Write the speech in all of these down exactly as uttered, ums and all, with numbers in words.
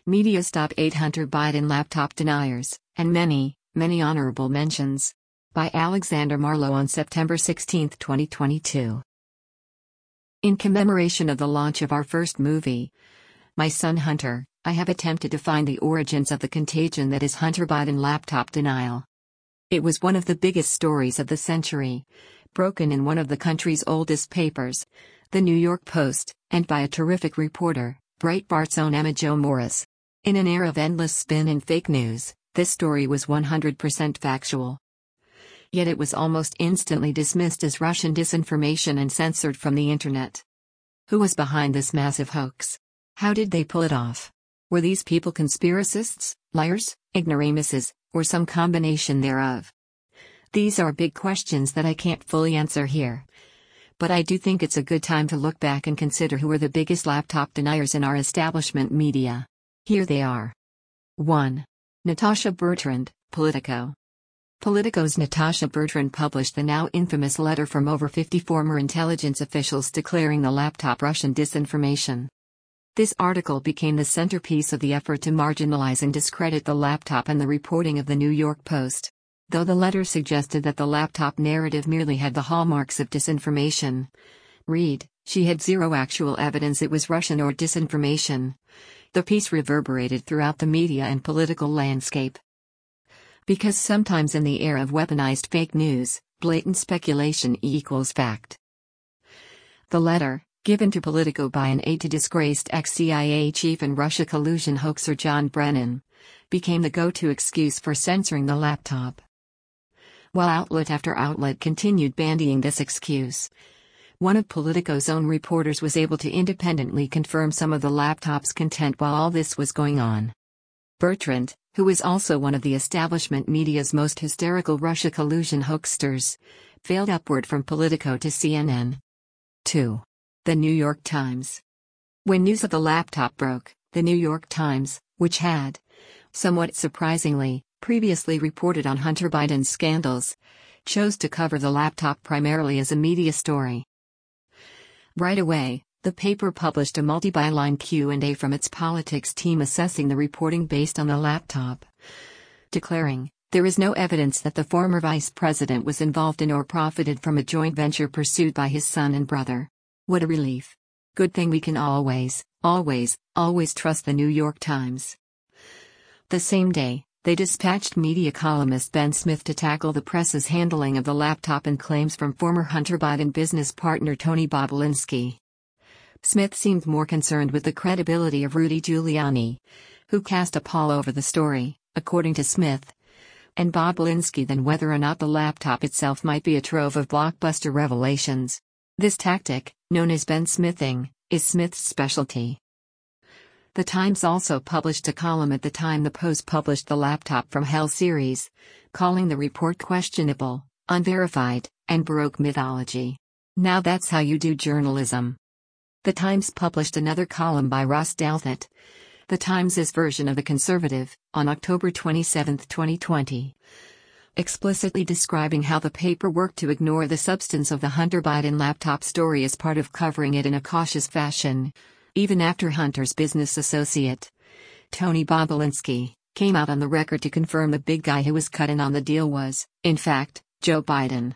Media Stop eight Hunter Biden Laptop Deniers, and Many, Many Honorable Mentions. By Alexander Marlowe on September sixteenth, twenty twenty-two. In commemoration of the launch of our first movie, My Son Hunter, I have attempted to find the origins of the contagion that is Hunter Biden laptop denial. It was one of the biggest stories of the century, broken in one of the country's oldest papers, The New York Post, and by a terrific reporter, Breitbart's own Emma Jo Morris. In an era of endless spin and fake news, this story was one hundred percent factual. Yet it was almost instantly dismissed as Russian disinformation and censored from the internet. Who was behind this massive hoax? How did they pull it off? Were these people conspiracists, liars, ignoramuses, or some combination thereof? These are big questions that I can't fully answer here. But I do think it's a good time to look back and consider who are the biggest laptop deniers in our establishment media. Here they are. one. Natasha Bertrand, Politico. Politico's Natasha Bertrand published the now infamous letter from over fifty former intelligence officials declaring the laptop Russian disinformation. This article became the centerpiece of the effort to marginalize and discredit the laptop and the reporting of the New York Post. Though the letter suggested that the laptop narrative merely had the hallmarks of disinformation, read, she had zero actual evidence it was Russian or disinformation. The piece reverberated throughout the media and political landscape. Because sometimes in the era of weaponized fake news, blatant speculation equals fact. The letter, given to Politico by an aide to disgraced ex-C I A chief and Russia collusion hoaxer John Brennan, became the go-to excuse for censoring the laptop. While outlet after outlet continued bandying this excuse, one of Politico's own reporters was able to independently confirm some of the laptop's content while all this was going on. Bertrand, who is also one of the establishment media's most hysterical Russia collusion hoaxsters, failed upward from Politico to C N N. two. The New York Times. When news of the laptop broke, the New York Times, which had, somewhat surprisingly, previously reported on Hunter Biden's scandals, chose to cover the laptop primarily as a media story. Right away, the paper published a multi-byline Q and A from its politics team assessing the reporting based on the laptop, declaring, "There is no evidence that the former vice president was involved in or profited from a joint venture pursued by his son and brother." What a relief. Good thing we can always, always, always trust the New York Times. The same day, they dispatched media columnist Ben Smith to tackle the press's handling of the laptop and claims from former Hunter Biden business partner Tony Bobulinski. Smith seemed more concerned with the credibility of Rudy Giuliani, who cast a pall over the story, according to Smith, and Bobulinski than whether or not the laptop itself might be a trove of blockbuster revelations. This tactic, known as Ben Smithing, is Smith's specialty. The Times also published a column at the time the Post published the Laptop from Hell series, calling the report questionable, unverified, and Baroque mythology. Now that's how you do journalism. The Times published another column by Ross Douthat, the Times' version of The Conservative, on October twenty-seventh, twenty twenty. Explicitly describing how the paper worked to ignore the substance of the Hunter Biden laptop story as part of covering it in a cautious fashion, even after Hunter's business associate, Tony Bobulinski, came out on the record to confirm the big guy who was cut in on the deal was, in fact, Joe Biden.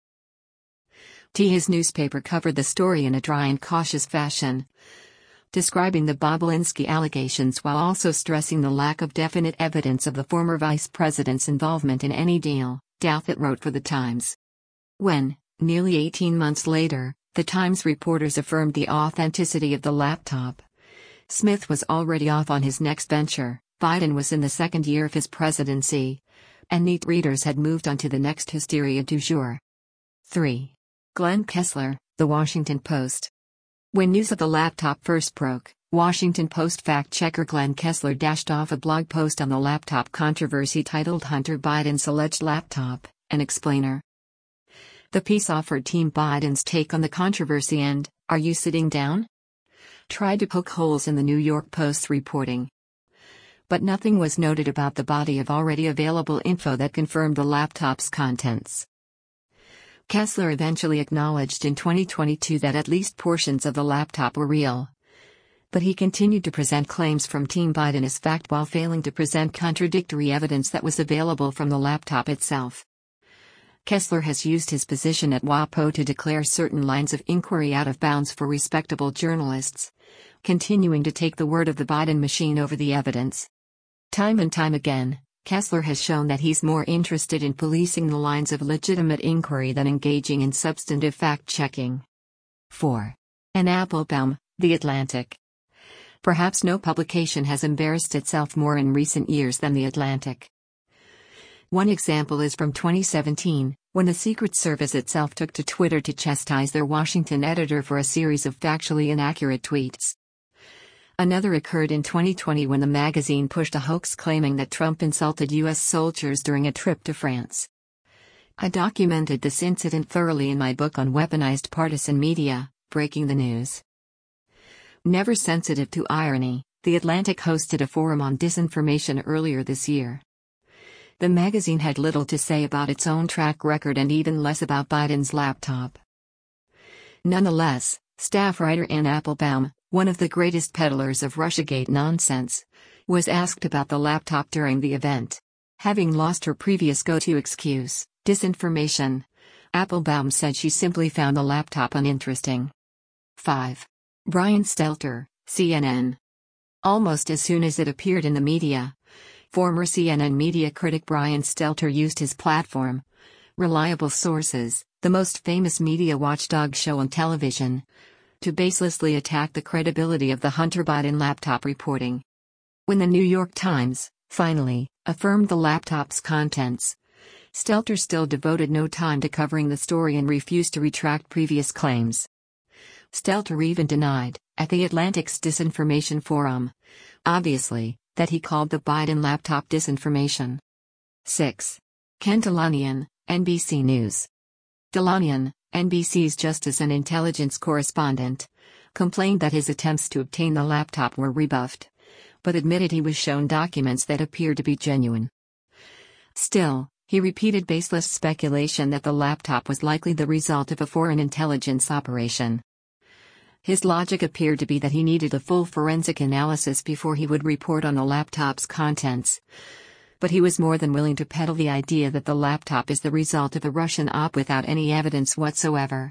T. His newspaper covered the story in a dry and cautious fashion, describing the Bobulinski allegations while also stressing the lack of definite evidence of the former vice president's involvement in any deal, Douthat wrote for The Times. When, nearly eighteen months later, The Times reporters affirmed the authenticity of the laptop, Smith was already off on his next venture. Biden was in the second year of his presidency, and neat readers had moved on to the next hysteria du jour. three. Glenn Kessler, The Washington Post. When news of the laptop first broke, Washington Post fact-checker Glenn Kessler dashed off a blog post on the laptop controversy titled Hunter Biden's Alleged Laptop, an explainer. The piece offered Team Biden's take on the controversy and, "Are you sitting down?" tried to poke holes in the New York Post's reporting. But nothing was noted about the body of already available info that confirmed the laptop's contents. Kessler eventually acknowledged in twenty twenty-two that at least portions of the laptop were real. But he continued to present claims from Team Biden as fact while failing to present contradictory evidence that was available from the laptop itself. Kessler has used his position at WAPO to declare certain lines of inquiry out of bounds for respectable journalists, continuing to take the word of the Biden machine over the evidence. Time and time again, Kessler has shown that he's more interested in policing the lines of legitimate inquiry than engaging in substantive fact-checking. four. Anne Applebaum, The Atlantic. Perhaps no publication has embarrassed itself more in recent years than The Atlantic. One example is from twenty seventeen, when the Secret Service itself took to Twitter to chastise their Washington editor for a series of factually inaccurate tweets. Another occurred in twenty twenty when the magazine pushed a hoax claiming that Trump insulted U S soldiers during a trip to France. I documented this incident thoroughly in my book on weaponized partisan media, Breaking the News. Never sensitive to irony, The Atlantic hosted a forum on disinformation earlier this year. The magazine had little to say about its own track record and even less about Biden's laptop. Nonetheless, staff writer Anne Applebaum, one of the greatest peddlers of Russiagate nonsense, was asked about the laptop during the event. Having lost her previous go-to excuse, disinformation, Applebaum said she simply found the laptop uninteresting. five. Brian Stelter, C N N. Almost as soon as it appeared in the media, former C N N media critic Brian Stelter used his platform, Reliable Sources, the most famous media watchdog show on television, to baselessly attack the credibility of the Hunter Biden laptop reporting. When the New York Times, finally, affirmed the laptop's contents, Stelter still devoted no time to covering the story and refused to retract previous claims. Stelter even denied, at the Atlantic's Disinformation Forum, obviously, that he called the Biden laptop disinformation. six. Ken Dilanian, N B C News. Dilanian, N B C's Justice and Intelligence correspondent, complained that his attempts to obtain the laptop were rebuffed, but admitted he was shown documents that appeared to be genuine. Still, he repeated baseless speculation that the laptop was likely the result of a foreign intelligence operation. His logic appeared to be that he needed a full forensic analysis before he would report on the laptop's contents. But he was more than willing to peddle the idea that the laptop is the result of a Russian op without any evidence whatsoever.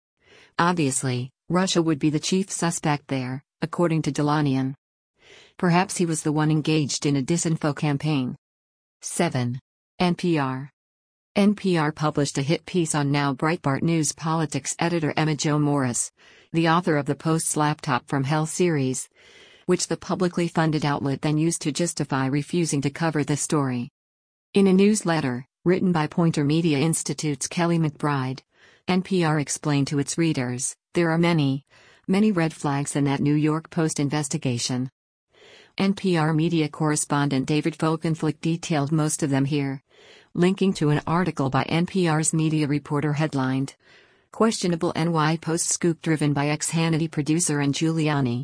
Obviously, Russia would be the chief suspect there, according to Dilanian. Perhaps he was the one engaged in a disinfo campaign. seven. N P R. N P R published a hit piece on now Breitbart News politics editor Emma Jo Morris, the author of the Post's Laptop from Hell series, which the publicly funded outlet then used to justify refusing to cover the story. In a newsletter, written by Pointer Media Institute's Kelly McBride, N P R explained to its readers, there are many, many red flags in that New York Post investigation. N P R media correspondent David Folkenflik detailed most of them here, linking to an article by N P R's media reporter headlined, Questionable N Y Post Scoop Driven by Ex-Hannity Producer and Giuliani.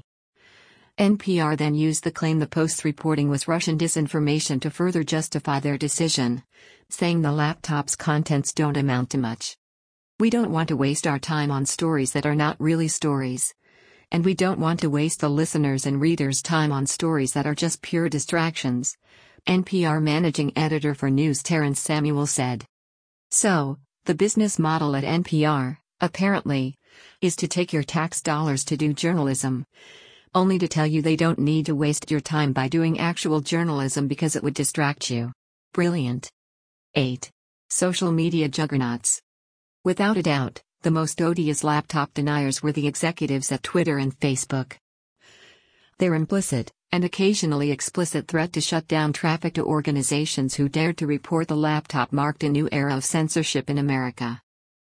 N P R then used the claim the Post's reporting was Russian disinformation to further justify their decision, saying the laptop's contents don't amount to much. We don't want to waste our time on stories that are not really stories. And we don't want to waste the listeners' and readers' time on stories that are just pure distractions, N P R managing editor for News Terrence Samuel said. So, the business model at N P R, apparently, is to take your tax dollars to do journalism, only to tell you they don't need to waste your time by doing actual journalism because it would distract you. Brilliant. eight. Social media juggernauts. Without a doubt, the most odious laptop deniers were the executives at Twitter and Facebook. Their implicit, and occasionally explicit threat to shut down traffic to organizations who dared to report the laptop marked a new era of censorship in America.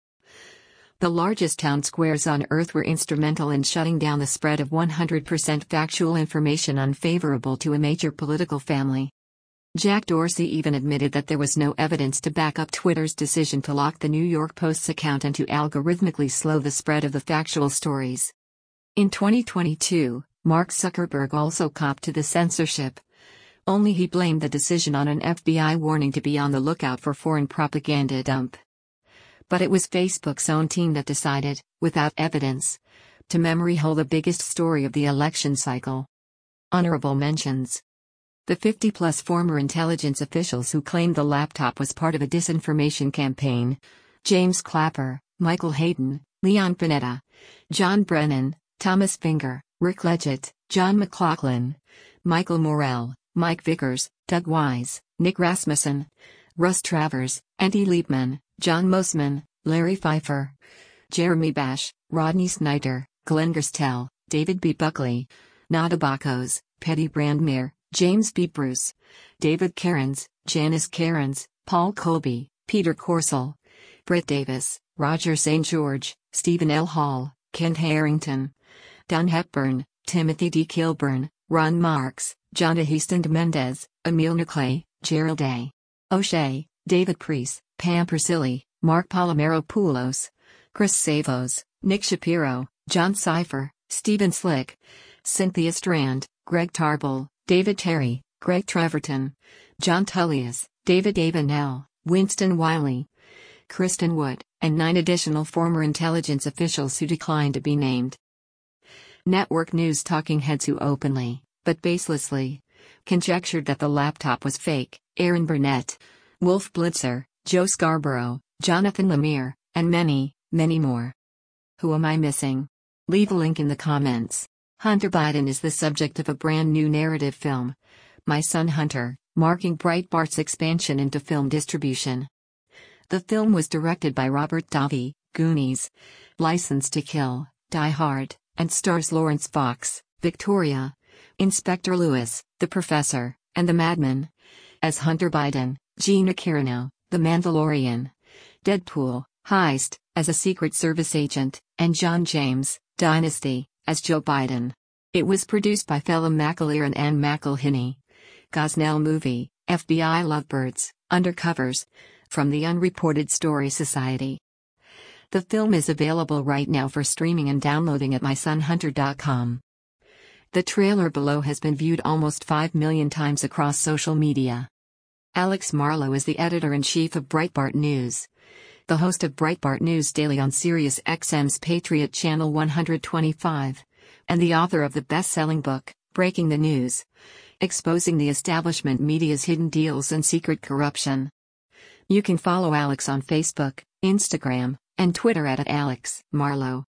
The largest town squares on Earth were instrumental in shutting down the spread of one hundred percent factual information unfavorable to a major political family. Jack Dorsey even admitted that there was no evidence to back up Twitter's decision to lock the New York Post's account and to algorithmically slow the spread of the factual stories. In twenty twenty-two, Mark Zuckerberg also copped to the censorship. Only he blamed the decision on an F B I warning to be on the lookout for foreign propaganda dump. But it was Facebook's own team that decided, without evidence, to memory hole the biggest story of the election cycle. Honorable mentions. The fifty-plus former intelligence officials who claimed the laptop was part of a disinformation campaign. James Clapper, Michael Hayden, Leon Panetta, John Brennan, Thomas Finger, Rick Leggett, John McLaughlin, Michael Morell, Mike Vickers, Doug Wise, Nick Rasmussen, Russ Travers, Andy Liebman, John Mosman, Larry Pfeiffer, Jeremy Bash, Rodney Snyder, Glenn Gerstel, David B. Buckley, Nada Bakos, Petty Brandmere, James B. Bruce, David Cairns, Janice Cairns, Paul Colby, Peter Corsell, Britt Davis, Roger Saint George, Stephen L. Hall, Kent Harrington, Don Hepburn, Timothy D. Kilburn, Ron Marks, John Ahistand Mendez, Emil Niclay, Gerald A. O'Shea, David Preece, Pam Persilli, Mark Palomero-Poulos, Chris Savos, Nick Shapiro, John Cipher, Stephen Slick, Cynthia Strand, Greg Tarbell, David Terry, Greg Treverton, John Tullius, David Avenell, Winston Wiley, Kristen Wood, and nine additional former intelligence officials who declined to be named. Network news talking heads who openly, but baselessly, conjectured that the laptop was fake: Aaron Burnett, Wolf Blitzer, Joe Scarborough, Jonathan Lemire, and many, many more. Who am I missing? Leave a link in the comments. Hunter Biden is the subject of a brand new narrative film, My Son Hunter, marking Breitbart's expansion into film distribution. The film was directed by Robert Davi, Goonies, License to Kill, Die Hard, and stars Lawrence Fox, Victoria, Inspector Lewis, The Professor, and The Madman. As Hunter Biden, Gina Carano, The Mandalorian, Deadpool, Heist, as a Secret Service agent, and John James, Dynasty, as Joe Biden. It was produced by Phelim McAleer and Ann McElhinney. Gosnell Movie, F B I Lovebirds, Undercovers, from the Unreported Story Society. The film is available right now for streaming and downloading at my son hunter dot com. The trailer below has been viewed almost five million times across social media. Alex Marlow is the editor-in-chief of Breitbart News, the host of Breitbart News Daily on Sirius X M's Patriot Channel one twenty-five, and the author of the best-selling book, Breaking the News: Exposing the Establishment Media's Hidden Deals and Secret Corruption. You can follow Alex on Facebook, Instagram, and Twitter at Alex Marlow.